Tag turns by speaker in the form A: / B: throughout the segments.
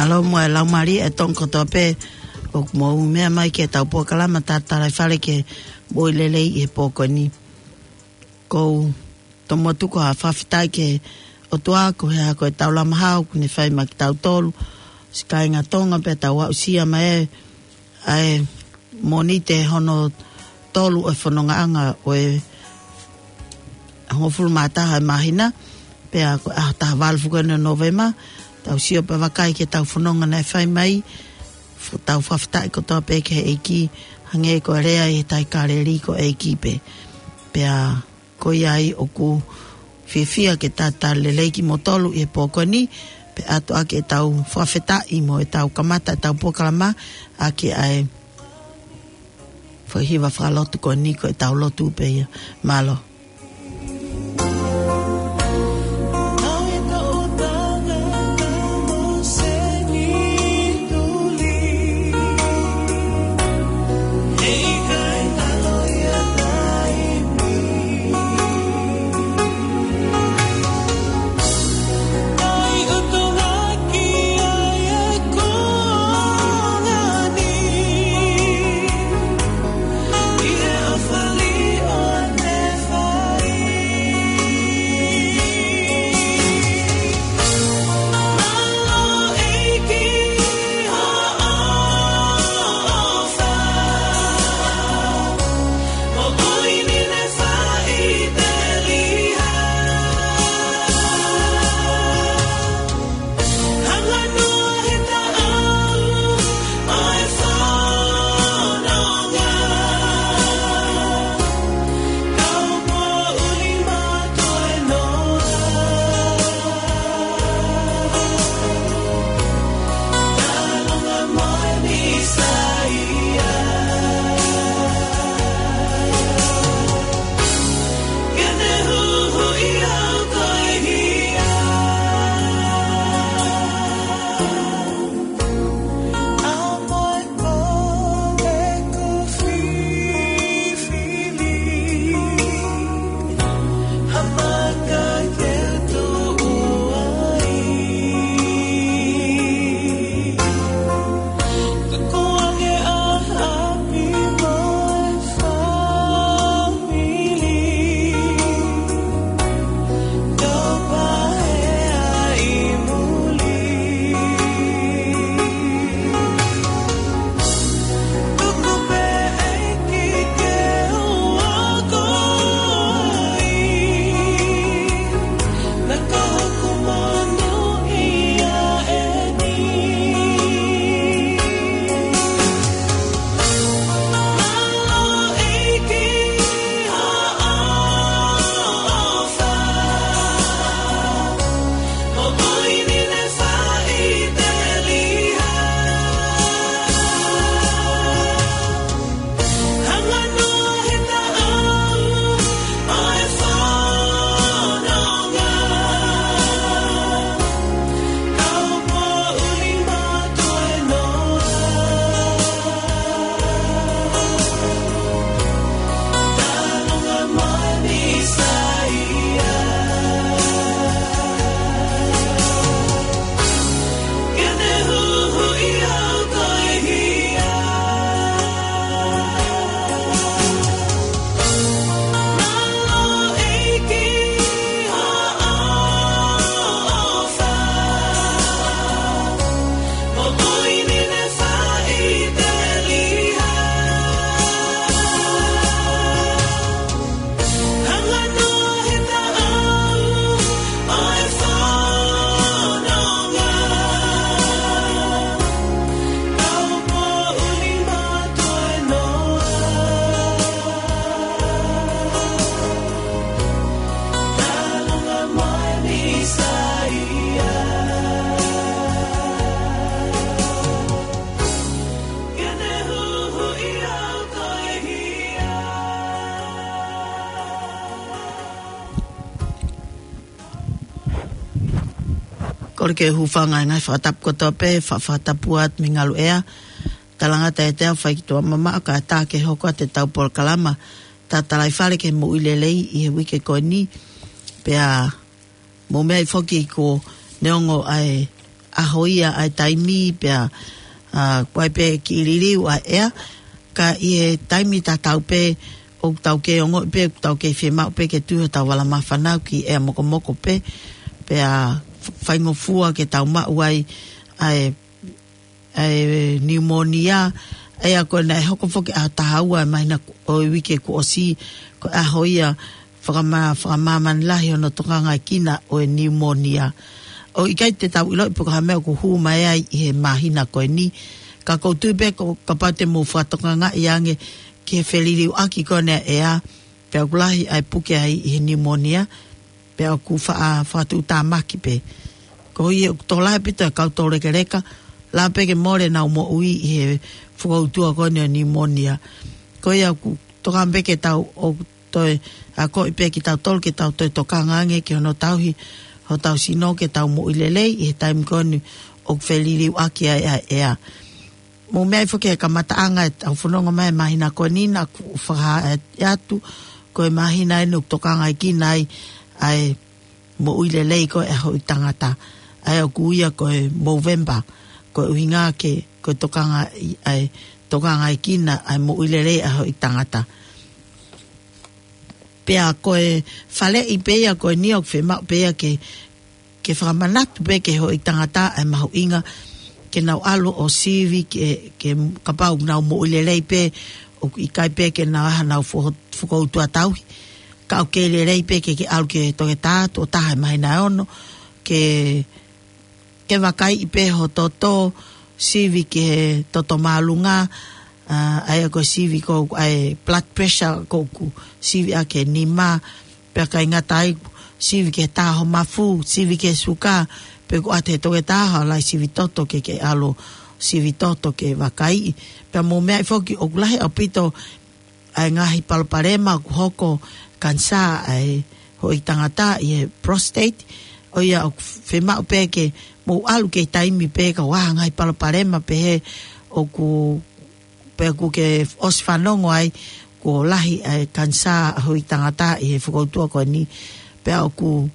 A: Malo mo e lau mari e tonko to pe o mo mea mai ke tau po kalama tatalai whare ke boi lelei e poko ni. Ko tomo tuko ha whawhitai ke o tua ko hea ko e tau lama hao kune whai ma ki tau tolu. Sikai ngā tonga pe tau au sia ma e ai moni te hono tolu e whanonga anga o e hofuru mātaha e mahina pe a taha walfuka no novema tau sio pa wakai ke tau whanonga nei whai mai tau whawhitai ko tau pe ke eiki hange ko rea e tai kareri ko eiki pe a ko iai o ku whiwhia ke tata leleiki mo tolu e pōkoni pe ato ake e tau whawhitai mo e tau kamata e tau pōkalama ake ai whahiwa whalotu ko niko e tau lotu pe ia malo. Kore ke hufanga ngai whatap ko tope, whatapu at mingalu ea. Talanga te tea whaikitua mama ka tā ke hoko te tau por kalama. Tā talai whare ke mo ilelei i he wike koe ni. Pea mo mea i whoki ko neongo ai ahoia ai taimi pea koe pe ki liriu a ea ka i taimi ta tau pe o tau ke ongo pe tau ke whemau pe ke tuho tau wala mawhanau ki ea moko pe pea whaingo fua ke tau mau ai pneumonia ea koe na hoko foke a tahaua mahina o wike ku osi ko ahoia whakamaman lahi ono tokanga kina o pneumonia o ikai te tau ilo ipo ka mea ku huu mai ai i he mahina koe ni ka koutu pe ka pate mo whatokanga i ange ke wheliriu aki kone ea pea kulahi ai puke ai i he pneumonia pea ku whatu tamaki pe ko i to lai pita kau reke reka la pe ke more na mo ui i he whakautua kone o pneumonia ko ia ku toka mbeke tau o toi a ko i pe ki tau tol ke tau toi tokanga ange ke ono tauhi ho tau sino ke tau mo ilelei i he taim kone o wheliriu aki ai ea mo mea i whake ka mataanga au whanonga mai mahina koe nina ku whakaha atu koe mahina enu tokanga i kinai ai mo uilelei koe e hoi tangata ai o kuia koe Movember koe uhinga ke koe tokanga i kina ai mo uilelei e hoi tangata pea koe whale i pea koe niok whemau pea ke whakamanatu pe ke hoi tangata ai mahu inga ke nau alo o sivi ke kapau nau mo uilelei pe o i kai pe ke nau aha nau whakautua tauhi ka o ke lelei pe ke alu ke toke tātu o taha mai na ono ke wakai i pe ho toto sivi ke toto malunga ai ko sivi ko ai blood pressure ko sivi a ke nima pe ka ingatai sivi ke taho mafu sivi ke suka pe ko ate toke taha lai sivi toto ke alo sivi toto ke wakai pe mo mea i foki o kulahi au pito ai ngahi paloparema ku hoko kansa ai hoi tangata i prostate o ia o whemau pe ke mo alu ke taimi pe ka wahangai paloparema pe he o ku pe ku ke osfanongo ai ko lahi ai kansa hoi tangata i he whakautua ko ni pe o ku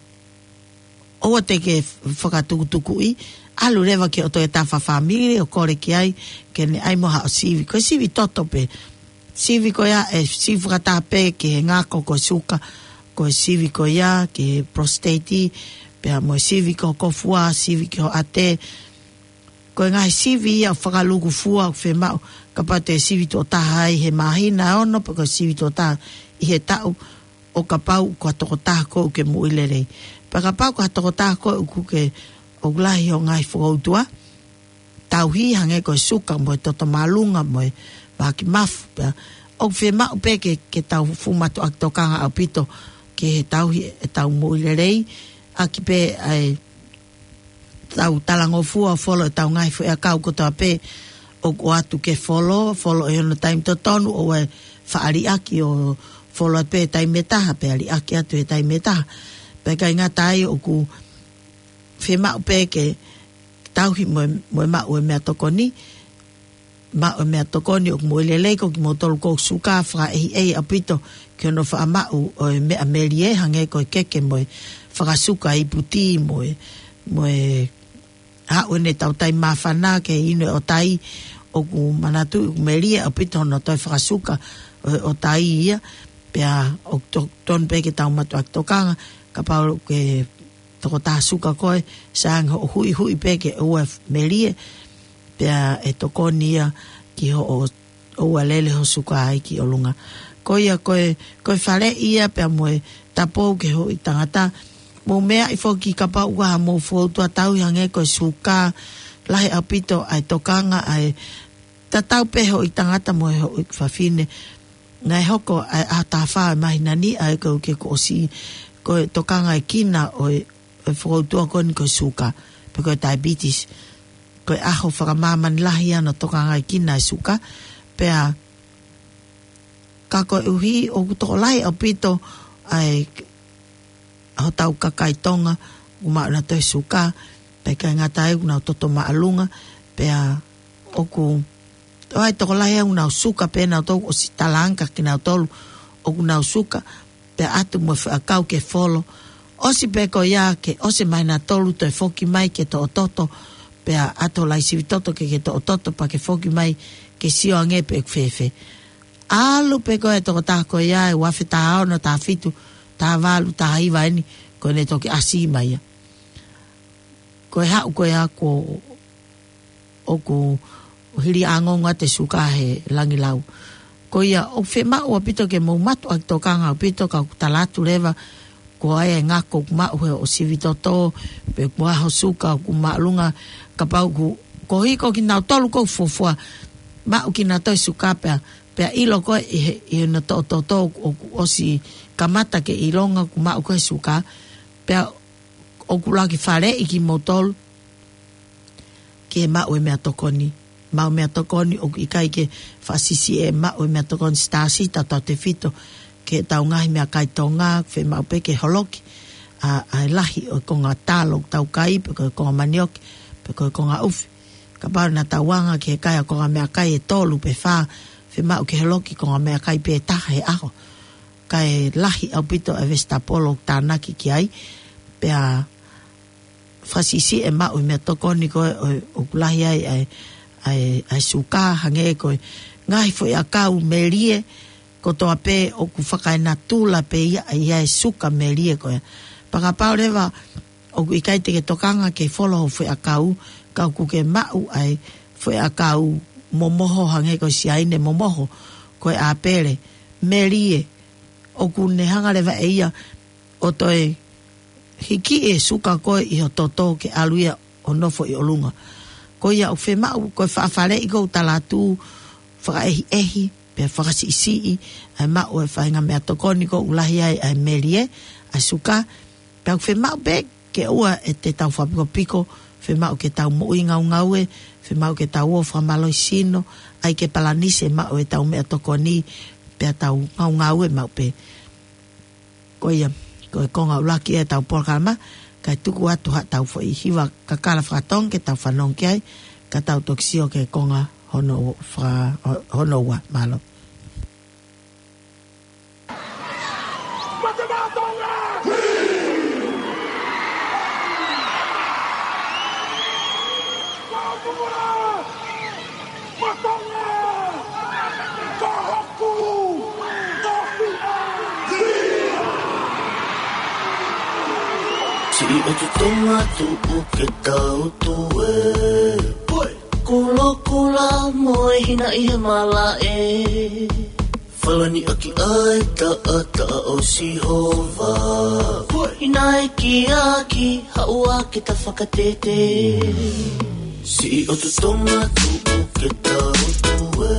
A: oa te ke whakatukutuku i alu rewa ke o toi tafa family o kore ki ai ke ne ai moha o sivi ko sivi toto pe sivi ko ia e sivi kata pe ke ngako ko suka ko sivi ko ia ke prostate pe mo sivi ko fua sivi ko ate ko ngai sivi ia whakaluku fua whemau ka pate sivi to tahai he mahina ono pa ko sivi to ta i he tau o ka pau ko toko ta ko ke muilere pa ka pau ko toko ta ko ke o glahi o ngai whakautua tauhi hange ko suka mo toto malunga mo baki mafu o whemau pe ke tau fumatu ak tokanga au pito ke he tauhi e tau muilerei aki pe ai tau talango fua folo e tau ngai fu e kau kotoa pe o atu ke folo e ono taim to tonu o e whaari aki o folo pe taime taha pe ali aki atu e taime taha pe kai ngatai o ku whemau pe ke tauhi mo mau e mea tokoni mau e mea tokoni o moelelei ko ki motolu ko suka whaka ehi apito ki ono wha mau o e mea melie hange ko keke mo e whakasuka i puti mo e hau ne tau tai mawhana ke ino o tai o ku manatu o melie apito no toi whakasuka o tai ia pea o ton pe ke tau matu ak tokanga ka pao ke toko taha suka koe sang ho hui pe ke ua melie pea e toko nia ki ho ua lele ho suka ai ki olunga koe whare ia pea moe tapo ke ho i tangata mo mea i foki kapa ua mo fautua tau hange koe suka lahi apito ai tokanga ai tatau pe ho i tangata mo ho i whawhine ngai hoko ai atawha mai nani ai ko ke ko si koe tokanga i kina o whakautua koni koe suka pe koe diabetes koe aho whakamaman lahi ana tokanga i kina i suka pea ka koe uhi o kutoko lahi apito ai ho tau kakai tonga uma na toi suka pe kai ngatai una toto maalunga pea oku ai toko lahi una suka pe na to o sitalanka ki na tolu o una suka pe atu mo akau ke folo osi pe ko ya ke osi mai na tolu to foki mai ke to toto pea ato lai sivitoto ke to toto pa ke foki mai ke sio ange pe fefe alu pe ko e to ta ko ya e wa fita no ta fitu ta valu ta iva ni ko ne to ke asi mai ko ha ko o ko hiri angonga te suka he langi lau ko ia o fe ma o pito ke mo matu ak to kanga pito ka talatu leva ko ai ngako ma o sivitoto pe ko ha suka ku ma lunga ka pau ko hiko ki na tolu ko fofua ma o ki na to suka pe ilo ko e na to o si kamata ke ilonga ku ma ko suka pe o ku la ki fare i ki motol ke ma o me atokoni ma o me atokoni o i kai ke fasisi e ma o me atokoni stasi ta te fito ke tau ngahi mea kai tonga fe ma pe ke holoki a lahi o konga talo tau kai pe ko konga manioki pe ko konga ufi ka pa na tawanga ke kai a konga mea kai e tolu pe fa fe ma o ke holoki konga mea kai pe taha e aho kai lahi au pito e vestapolo tanaki ki ai pe a fasisi e ma o me atokoni ko o kulahi ai suka hange ko ngai foi a kau melie ko toa pe o ku whakaina tūla pe ia e suka melie ko paka pao rewa o ku ikai te ke tokanga ke wholo foi a kau ku ke mau ai foi a kau momoho hange ko si aine momoho ko e a pere melie o ku ne hanga rewa e ia o toe hiki e suka ko i o toto ke aluia o nofo i olunga ko ia o fe mau ko whaafare i ko talatu whaka ehi pe whakasi isi ai mau e whainga mea tokoni ko ulahi ai melie ai suka pe au fe mau pe ke ua e te tau whapiko piko fe mau ke tau mo'i ngau e fe mau ke tau o whamaloi sino ai ke palanise mau e tau mea tokoni pe tau ngau e mau pe ko ia ko e konga ulaki e tau porkama kai tuku atu ha tau fo i hiwa kakala whakatong ke tau whanong ki ai ka tau toksio ke konga hono wa malo.
B: Si o tu tonga tu o ke tau tu e Kula moe hina i he mala e Whalani aki ai ta ata o si hova Hina e ki aki haua ke ta whakatete Si o tu tonga tu o ke tau tu e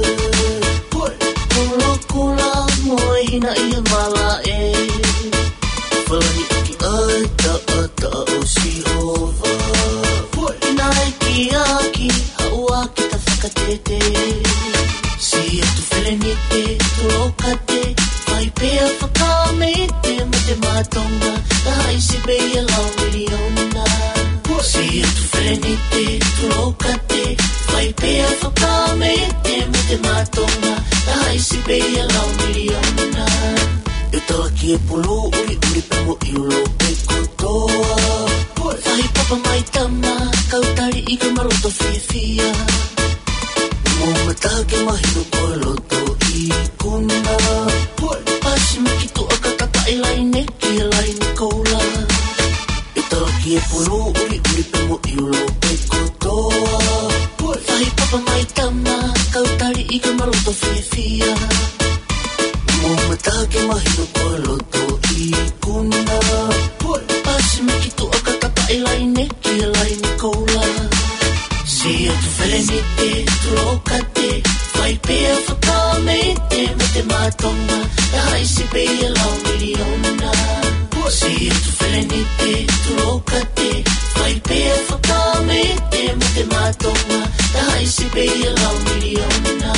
B: Kula moe hina i he mala e Whalani aki ai ta ata o si hova Hina e ki aki haua ke ta whakatete Si e tu whelenite, tu lokate Whai pēa whakamete mo te mātonga Ta haisi pēa lau miliona Si e tu whelenite, tu lokate Whai pēa whakamete mo te mātonga Ta haisi pēa lau miliona E tawa ki e pulu uri pe mo i ulo pe kotoa Whai papa mai tama, kautari i ka maroto whiawhia Mo matake mahino koe loto i kuna Pasi miki tu a katata i laine ki e laine koula E tawa ki e pulu uri pe mo i ulo pe kotoa Whai papa mai tama, kautari i ka maroto whiawhia Mo matake mahino koe loto i kuna Pasi miki tu a katata i laine ki e laine koula Si o tu whelenite, tu lokate Whai pēa whakamete me te mātonga Ta haisi pēa lau miliona Si o tu whelenite, tu lokate Whai pēa whakamete me te mātonga Ta haisi pēa lau miliona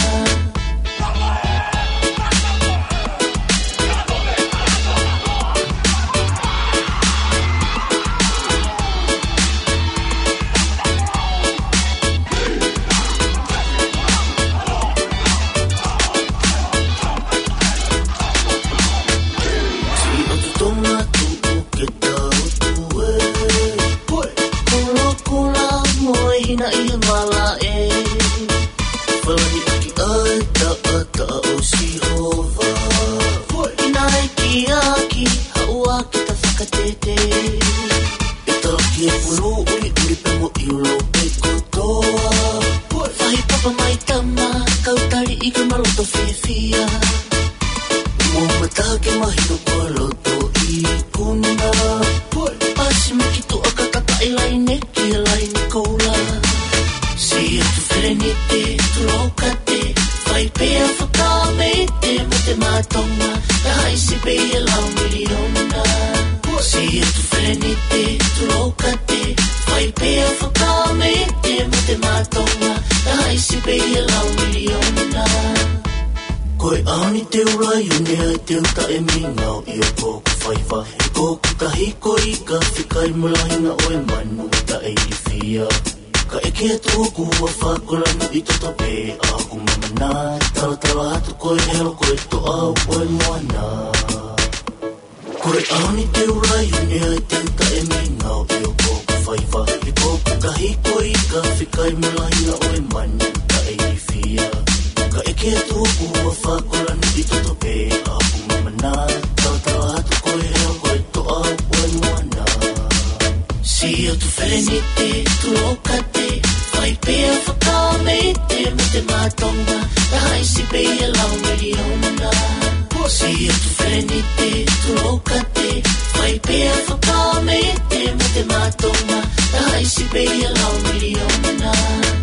B: to fia mo matake mahito ko loto I kuna pasi mikito akakaka ilaine ki ilaine kola si tu frenite tu lokate fai pea whakamete mo te matonga dai si pea lau miliona si tu frenite tu lokate fai pea whakamete mo te matonga dai si pea lau miliona koe ani te ulai unea te uta e mingau I o kōku whaiwa e kōku tahi ko I ka whikai mulahinga o e manu ta e I whia ka eke atu ku ua whakolanu I toto pe a ku mamana tawa hatu koe helo koe to au koe moana koe ani te ulai unea te uta e mingau I o kōku whaiwa e kōku tahi ko I ka whikai mulahinga o e manu ta e I whia ka eke atu ku ua whakolanu I toto pe a ku mamana tawa hatu koe heo koe to au koe moana si o tu wherenite tu lokate whai pea whakamete me te matonga dai si pea lau miliona si o tu wherenite tu lokate whai pea whakamete me te matonga dai si pea lau miliona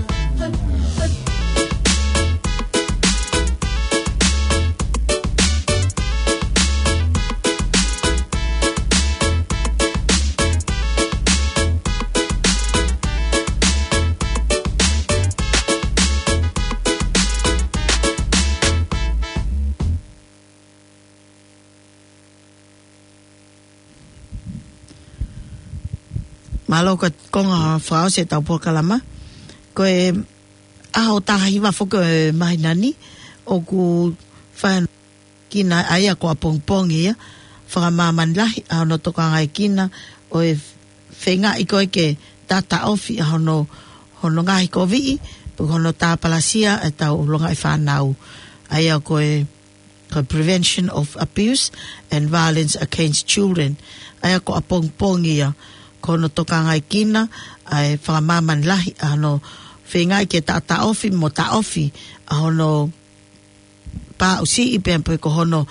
A: malo ka konga whao se tau pokalama koe aho taha hiwa whuka mahinani o ku whaen kina aia ko a pongpong ia whakamaman lahi aho no toka ngai kina o e whenga I koe ke tata ofi aho no hono ngahi ko vii hono tā palasia e tau longa I whanau aia koe prevention of abuse and violence against children aia ko a pongpong ia kono toka ngai kina ai whakamaman lahi ano whengai ke ta ofi mo ta ofi ahono pa usi I pempe ko hono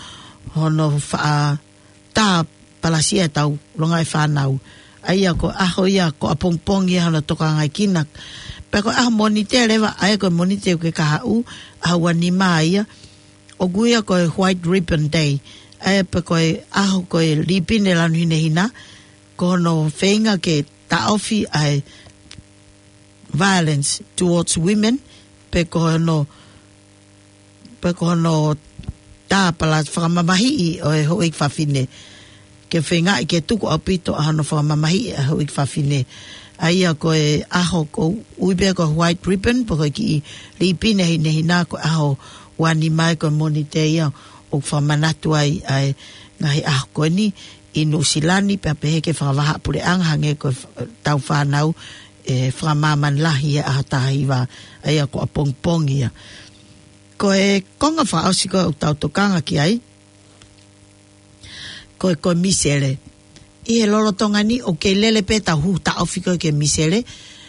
A: ta palasia tau longai whanau aia ko aho ia ko apongpong ia hono toka ngai kina peko aho monite lewa aia ko monite ke kahau aho wanima ia o guia ko White Ribbon Day aia peko aho ko lipine lanu hina kono whenga ke taofi ai violence towards women pe kono ta pala whamamahi o e hoik whawhine ke whenga I ke tuku apito ahano whamamahi e hoik whawhine aia ko e aho ko uibe ko White Ribbon po ki lipine hina ko aho wani mai ko monite ia o whamanatu ai ngahi aho ko ni inu silani pe peheke whakawaha pure anghange ko tau whanau e whakamaman lahi a hatahiwa aia ko a pongpong ia. Ko e konga whaosi ko tau tokanga ki ai ko misere. I he lolo tonga ni o ke lele pe tau hu ta ofiko ke misere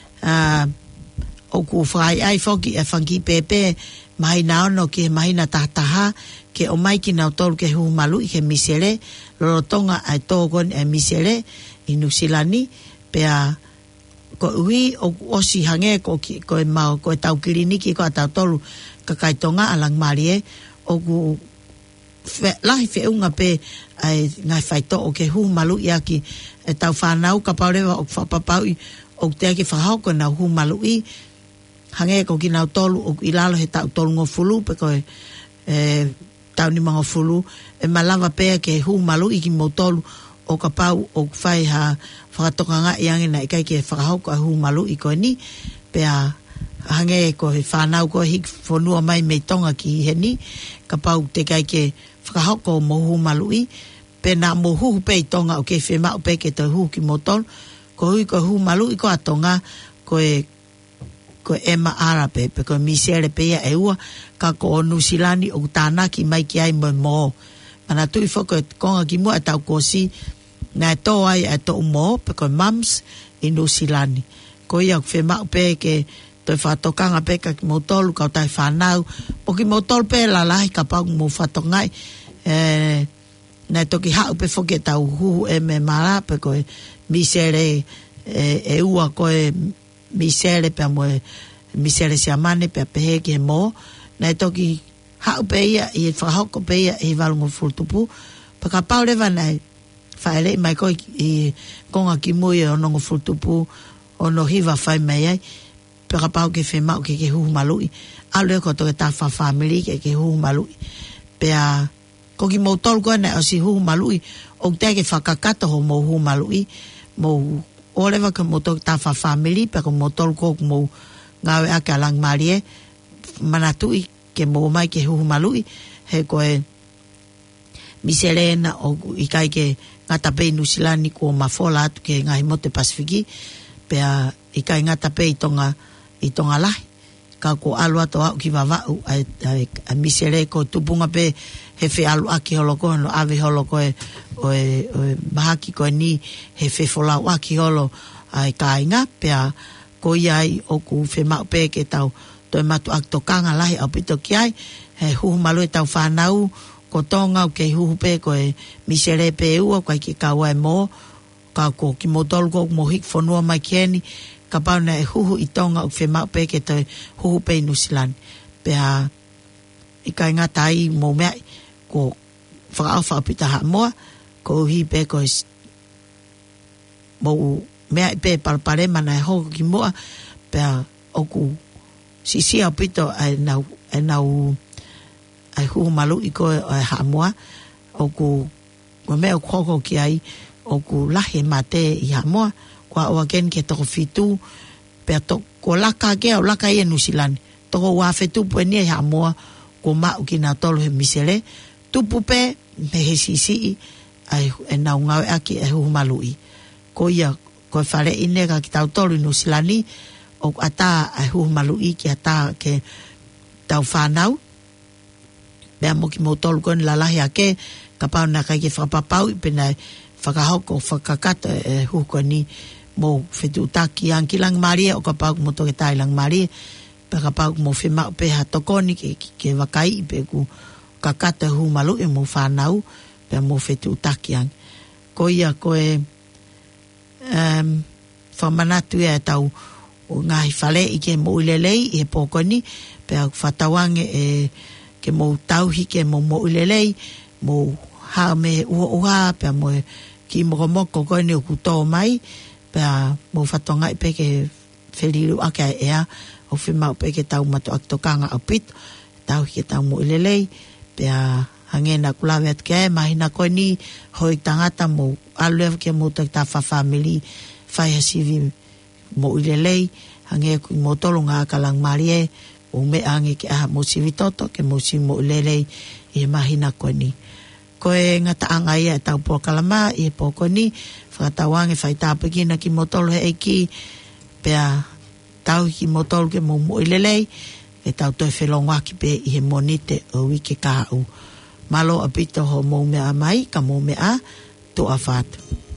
A: o ku whai ai whoki e whangi pepe mahina ono ke mahina tahtaha ke o mai ki nau tolu ke hu malu I ke misere lolo tonga ai tōgon e misere I nusilani pea ko ui o osi hange ko e mau ko e tau kiriniki ko a tau tolu kakai tonga alang marie o ku lahi whiunga pe ai ngai whaito o ke hu malu iaki e tau whanau ka paurewa o whapapau o te ake whahau ko nau hu malu I hange ko ki nau tolu o ilalo he tau tolu ngofulu pe ko tau ni mga fulu e malawa pea ke hu malu I ki motolu o ka pau o whai ha whakatoka ngā iange na ikai ke whakahau ko hu malu I ko ni pea hange ko he whanau ko hik whanua mai mei tonga ki he ni ka pau te kai ke whakahau ko mo hu malu I pe na mo hu pei tonga o ke whema o pe ke te hu ki motolu ko hui ko hu malu I ko atonga ko ema arape pe ko misere pe ia e ua ka ko nusilani o tāna ki mai ki ai mo mana tui whako e konga ki mua e tau kosi na e tō ai e tō mo pe ko mums I nusilani ko ia whema pe ke toi whatokanga peka ki motolu kau tai whanau po ki motolu pe la lahi ka pau mo whatongai nai toki hau pe whoke tau huhu e me mara pe koe misere e ua koe misere pe mo misere si amane pe pehe ki he mo nai toki hau pe ia i e whahoko pe ia i valungo fultupu pe ka pau rewa nai whaere mai koe i konga ki mui e onongo fultupu ono hiva whai mai ai pe ka pau ke whemau ke huhu malui alu e ko toke ta family ke huhu malui pe a ko ki mo tol ko na o si huhu malui o te ke whakakato ho mo huhu malui mo oreva ka mo toke ta family pe ko mo tol ko mo ngawe a ka lang marie manatui ke mo mai ke huhu malui he koe miserena o ikai ke ngata pe nusilani ko mafola atu ke ngai mote Pasifiki pe a ikai ngata pe i tonga lahi ka ko alu ato au ki vavau a misere ko tupunga pe he fe alu aki holoko no ave holoko o mahaki ko ni he fe fola aki holo ai kainga pe a ko iai o ku fe mau pe ke tau toi matu ak tokanga lahi au pito ki ai he huhu malu e tau whanau ko tonga o ke huhu pe ko misere pe ua ko ki kaua e mo ka ko ki motolu ko mo hik fonua mai kieni ka pau na e huhu i tonga o whemau pe ke toi huhu pe Nusilani. Pe ha i kai ngata ai mo mea ko whakao whakapita ha moa ko uhi pe ko mo mea i pe palpare mana e hoko ki moa pe ha oku sisi au pito ai nau ai huhu malu i ko ai ha moa oku ko mea o hoko ki ai oku lahi mate i ha moa kwa o again ke toko fitu pe to ko laka ke o laka e Nusilani toko wa fetu pe ni ha moa ko ma ki na tolo he misere tupu pe me he sisi ai na nga aki e hu malui ko ia ko fare ine ka ki tau tolo Nusilani o ata e hu malui ki ata ke tau fanau be mo ki mo tolo kon la lahi ake ka pa na ka ki fa papau pe na whakahoko whakakata e hu ko ni mo fetu taki anki lang maria o kapau mo toke tai lang maria pe kapau mo fema pe ha tokoni ke wakai pe ku kakata hu malu e mo whanau pe mo fetu taki ang ko ia ko e whamanatu e tau o ngahi whale i ke mo ulelei e pokoni pe au whatawange e ke mo tauhi ke mo ulelei mo ha me uha pe mo ki moko koe ni o kuto mai pe mo fatonga pe ke feliru aka ea o fima pe ke tau mato aktokanga apit tau ke tau mo lelei pe hangena kulawe at ke mahina ko ni hoi tangata mo alu ke mo ta family fai hasivi mo lelei hange ku mo tolunga kalang marie o me ange ke mo sivitoto ke mo si mo lelei e mahina ko ni ko e ngata anga ia tau po kalama e poko ni whakatawange whaitapiki na ki motolo he ki pea tau ki motolo ke mo ilelei e tau toi whelonga ki pe i he monite o wike ka au malo apito ho mo mea mai ka mo mea to a whatu.